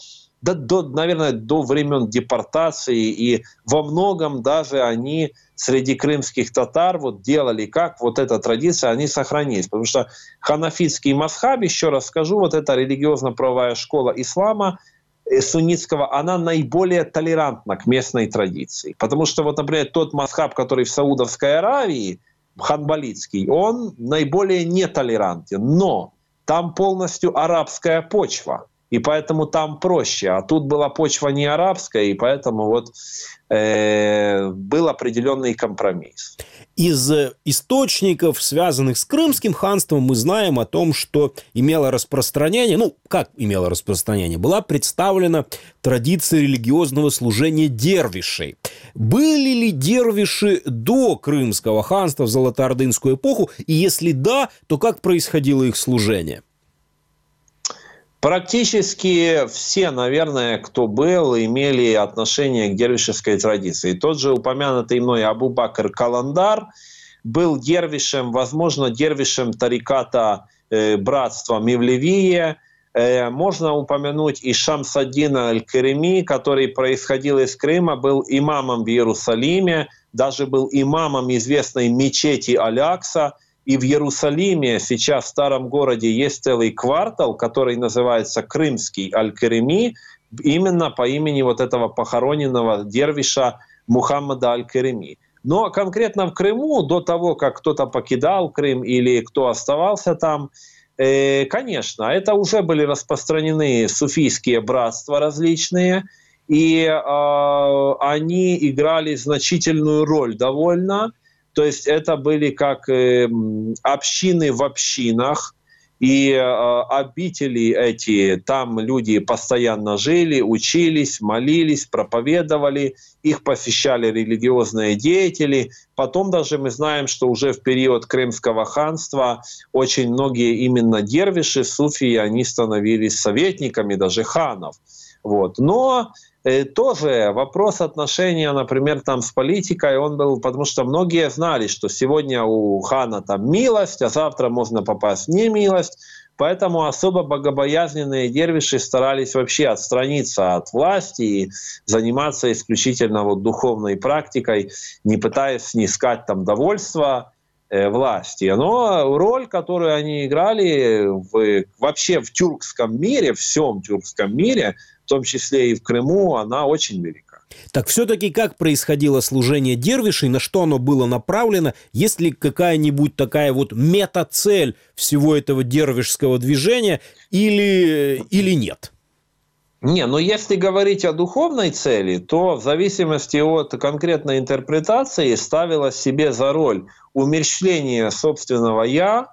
до, до, наверное, до времен депортации, и во многом даже они среди крымских татар вот делали как, вот эта традиция, они сохранились. Потому что ханафитский мазхаб, еще раз скажу, вот эта религиозно-правовая школа ислама суннитского, она наиболее толерантна к местной традиции. Потому что, вот, например, тот мазхаб, который в Саудовской Аравии, ханбалитский, он наиболее нетолерантен. Но там полностью арабская почва. И поэтому там проще. А тут была почва не арабская, и поэтому вот э, был определенный компромисс. Из источников, связанных с Крымским ханством, мы знаем о том, что имело распространение, ну, как имело распространение, была представлена традиция религиозного служения дервишей. Были ли дервиши до Крымского ханства в золотоордынскую эпоху? И если да, то как происходило их служение? Практически все, наверное, кто был, имели отношение к дервишевской традиции. Тот же упомянутый мной Абу-Бакр Каландар был дервишем, возможно, дервишем тариката э, братства Мевлевия. Э, можно упомянуть и Шамс-ад-Дина аль-Карими, который происходил из Крыма, был имамом в Иерусалиме, даже был имамом известной мечети Аль-Акса. И в Иерусалиме сейчас в старом городе есть целый квартал, который называется Крымский Аль-Карими, именно по имени вот этого похороненного дервиша Мухаммада Аль-Карими. Но конкретно в Крыму, до того, как кто-то покидал Крым или кто оставался там, э, конечно, это уже были распространены суфийские братства различные, и э, они играли значительную роль довольно. То есть это были как э, общины в общинах, и э, обители эти, там люди постоянно жили, учились, молились, проповедовали, их посещали религиозные деятели. Потом даже мы знаем, что уже в период Крымского ханства очень многие именно дервиши, суфии, они становились советниками даже ханов. Вот. Но тоже вопрос отношения, например, там с политикой, он был, потому что многие знали, что сегодня у хана там милость, а завтра можно попасть в немилость, поэтому особо богобоязненные дервиши старались вообще отстраниться от власти и заниматься исключительно вот духовной практикой, не пытаясь снискать там довольство э, власти. Но роль, которую они играли в, вообще в тюркском мире, всем тюркском мире, в том числе и в Крыму, она очень велика. Так все-таки как происходило служение дервишей, на что оно было направлено? Есть ли какая-нибудь такая вот мета-цель всего этого дервишского движения или, или нет? Не, но если говорить о духовной цели, то в зависимости от конкретной интерпретации ставила себе за роль умерщвление собственного «я»,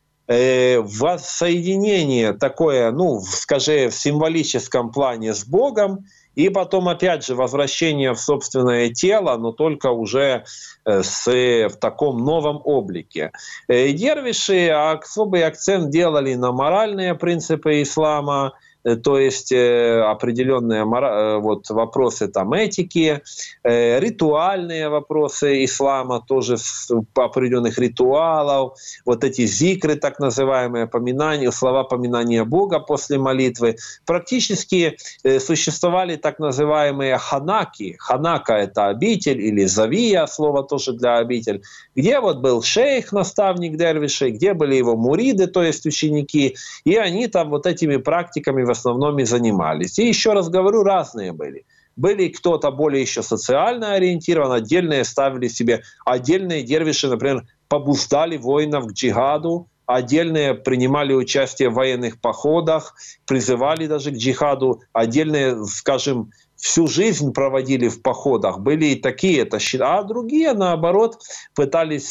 воссоединение такое, ну, скажем, в символическом плане с Богом, и потом, опять же, возвращение в собственное тело, но только уже с, в таком новом облике. Дервиши особый акцент делали на моральные принципы ислама, то есть э, определенные э, вот, вопросы там, этики, э, ритуальные вопросы ислама, тоже с определенных ритуалов, вот эти зикры, так называемые, поминания, слова поминания Бога после молитвы. Практически э, существовали так называемые ханаки. Ханака — это обитель, или завия, слово тоже для обитель, где вот был шейх, наставник дервишей, где были его муриды, то есть ученики, и они там вот этими практиками в основном и занимались. И еще раз говорю, разные были. Были кто-то более еще социально ориентирован, отдельные ставили себе, отдельные дервиши, например, побуждали воинов к джихаду, отдельные принимали участие в военных походах, призывали даже к джихаду, отдельные, скажем, всю жизнь проводили в походах, были и такие, а другие, наоборот, пытались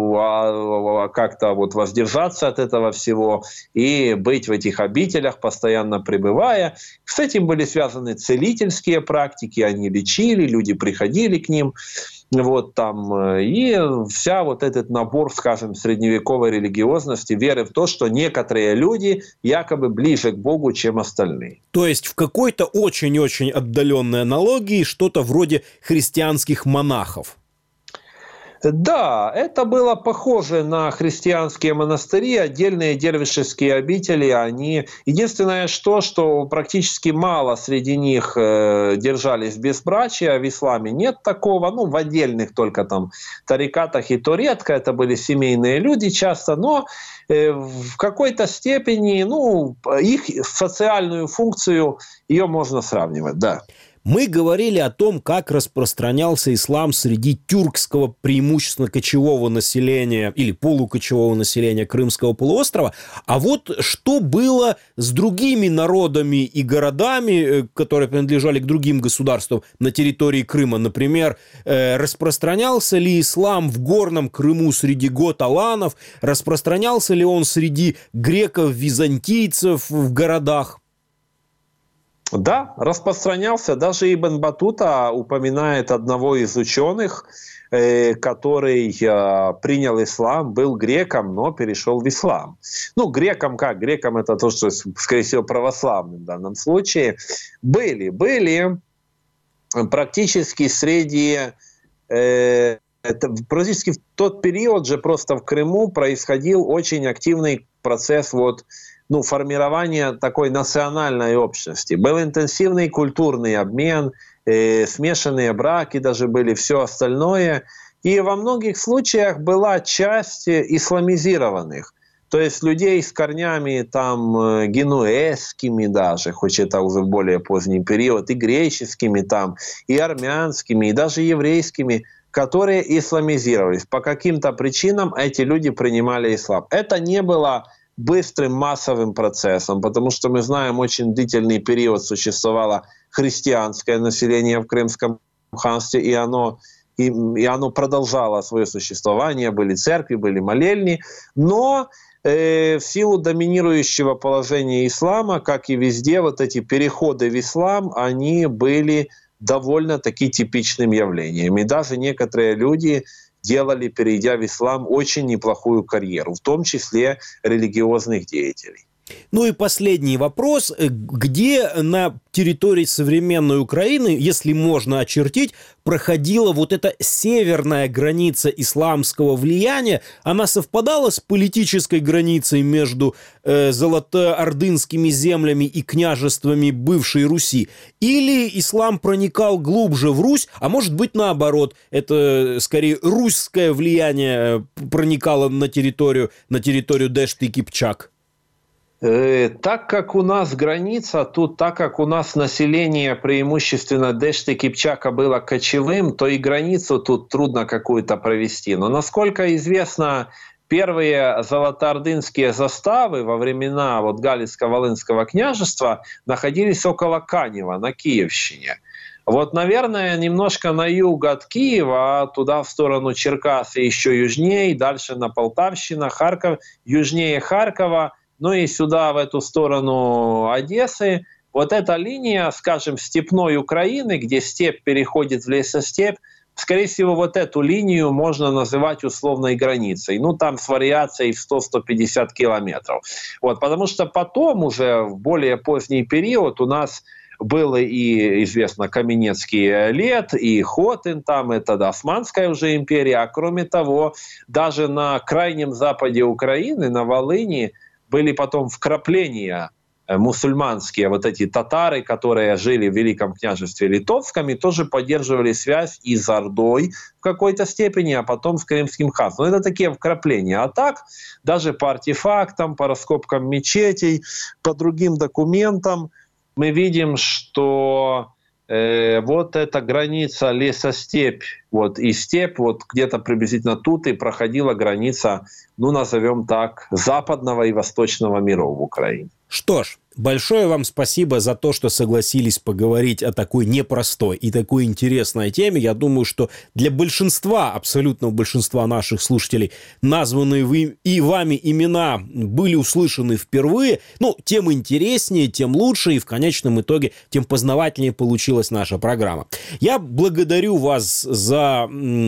как-то вот воздержаться от этого всего и быть в этих обителях, постоянно пребывая. С этим были связаны целительские практики, они лечили, люди приходили к ним. Вот там, и вся вот этот набор, скажем, средневековой религиозности, веры в то, что некоторые люди якобы ближе к Богу, чем остальные. То есть в какой-то очень-очень отдаленной аналогии что-то вроде христианских монахов. Да, это было похоже на христианские монастыри, отдельные дервишеские обители. Они... Единственное, что, что практически мало среди них э, держались безбрачия, в исламе нет такого, ну, в отдельных только там тарикатах, и то редко, это были семейные люди часто, но э, в какой-то степени, ну, их социальную функцию, ее можно сравнивать, да. Мы говорили о том, как распространялся ислам среди тюркского преимущественно кочевого населения или полукочевого населения Крымского полуострова. А вот что было с другими народами и городами, которые принадлежали к другим государствам на территории Крыма? Например, распространялся ли ислам в Горном Крыму среди гот-аланов? Распространялся ли он среди греков-византийцев в городах? Да, распространялся. Даже Ибн Батута упоминает одного из ученых, э, который э, принял ислам, был греком, но перешел в ислам. Ну, греком как? Греком это то, что, скорее всего, православным в данном случае. Были, были практически среди... Э, это, практически в тот период же просто в Крыму происходил очень активный процесс вот, ну, формирования такой национальной общности. Был интенсивный культурный обмен, э, смешанные браки даже были, все остальное. И во многих случаях была часть исламизированных. То есть людей с корнями там генуэзскими даже, хоть это уже в более поздний период, и греческими там, и армянскими, и даже еврейскими, которые исламизировались. По каким-то причинам эти люди принимали ислам. Это не было быстрым массовым процессом, потому что мы знаем, очень длительный период существовало христианское население в Крымском ханстве, и оно, и, и оно продолжало свое существование, были церкви, были молельни, но э, в силу доминирующего положения ислама, как и везде, вот эти переходы в ислам, они были довольно-таки типичным явлением. И даже некоторые люди делали, перейдя в ислам, очень неплохую карьеру, в том числе религиозных деятелей. Ну и последний вопрос. Где на территории современной Украины, если можно очертить, проходила вот эта северная граница исламского влияния? Она совпадала с политической границей между э, золотоордынскими землями и княжествами бывшей Руси? Или ислам проникал глубже в Русь, а может быть наоборот, это скорее русское влияние проникало на территорию, на территорию Дэшты и Кипчак? Так как у нас граница, тут так как у нас население преимущественно Дэшты Кипчака было кочевым, то и границу тут трудно какую-то провести. Но насколько известно, первые золотоордынские заставы во времена вот Галицко-Волынского княжества находились около Канева, на Киевщине. Вот, наверное, немножко на юг от Киева, туда в сторону Черкас и еще южнее, дальше на Полтавщину, Харьков, южнее Харькова, ну и сюда, в эту сторону Одессы. Вот эта линия, скажем, степной Украины, где степь переходит в лесостепь, скорее всего, вот эту линию можно называть условной границей. Ну, там с вариацией в сто - сто пятьдесят километров. Вот, потому что потом, уже в более поздний период, у нас было и, известно, Каменецкий лет, и Хотын, там это да, Османская уже империя. А кроме того, даже на крайнем западе Украины, на Волыни, были потом вкрапления мусульманские, вот эти татары, которые жили в Великом княжестве Литовском, и тоже поддерживали связь и с Ордой в какой-то степени, а потом с Крымским ханством. Это такие вкрапления. А так, даже по артефактам, по раскопкам мечетей, по другим документам, мы видим, что э, вот эта граница лесостепь вот, и степь, вот где-то приблизительно тут и проходила граница, ну, назовем так, западного и восточного миров в Украине. Что ж, большое вам спасибо за то, что согласились поговорить о такой непростой и такой интересной теме. Я думаю, что для большинства, абсолютного большинства наших слушателей, названные вы и вами имена были услышаны впервые. Ну, тем интереснее, тем лучше, и в конечном итоге тем познавательнее получилась наша программа. Я благодарю вас за,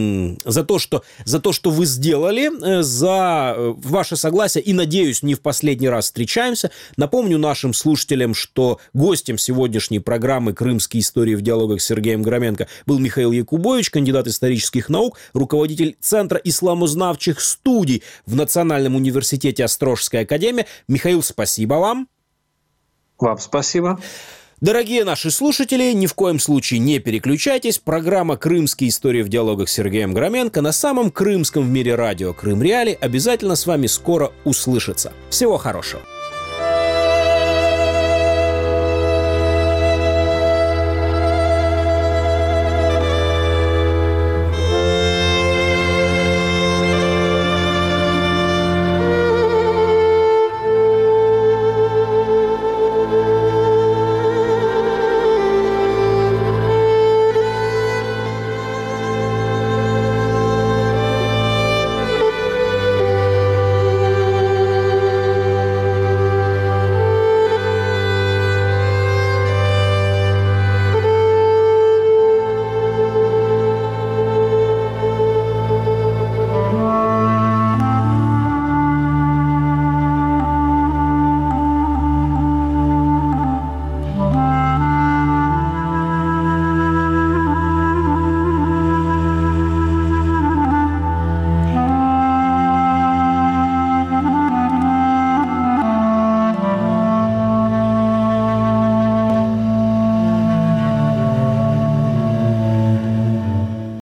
за, то, что, за то, что вы сделали, за ваше согласие, и, надеюсь, не в последний раз встречаемся. Напомню нашим нашим слушателям, что гостем сегодняшней программы «Крымские истории в диалогах» с Сергеем Громенко был Михаил Якубович, кандидат исторических наук, руководитель Центра исламознавчих студий в Национальном университете Острожская академия. Михаил, спасибо вам. Вам спасибо. Дорогие наши слушатели, ни в коем случае не переключайтесь. Программа «Крымские истории в диалогах» с Сергеем Громенко на самом крымском в мире радио «Крым Реали» обязательно с вами скоро услышится. Всего хорошего.